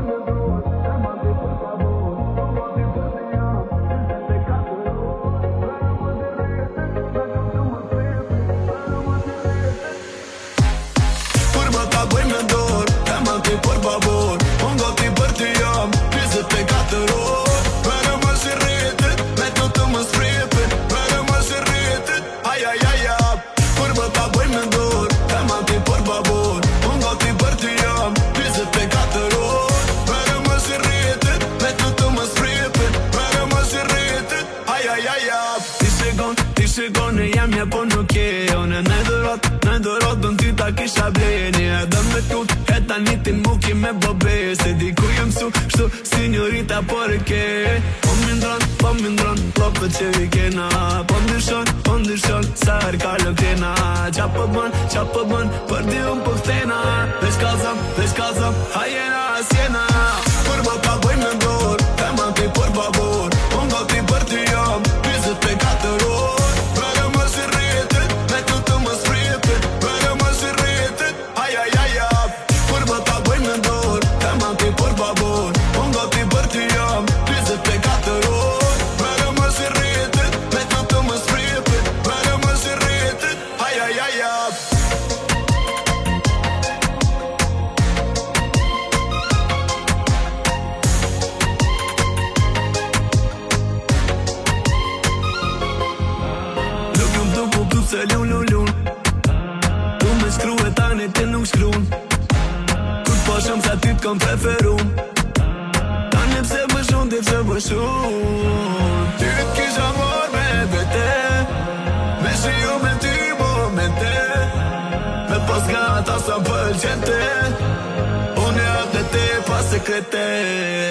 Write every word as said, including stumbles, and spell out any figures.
Po nuk je One në dorat, në dorat Dën ty ta kisha bleni Edhe me tut, e ta nitin mu ki me bobe Se di ku jem su, shtu signorita por ke Po mindron, po mindron Lopët që vi kena Po ndryshon, po ndryshon Sa her ka lëkena Qa po bën, qa po bën Për di unë po këtena Vesh kazam, vesh kazam Hajena, asjena Për më ta bëj me ndor Tema ti për babor Po nga ti për ty jam Pizet pe katër orë se lun lun lun Tu me shkru e tani ti nuk shkrun Kur po shumë sa ty t'kom preferun Tani pse më shumë, ti pse më shumë Ty t'kisha mor me vete Me shiu me ty momente Me pos nga ata sa pëlqente Unë e atë te pa sekrete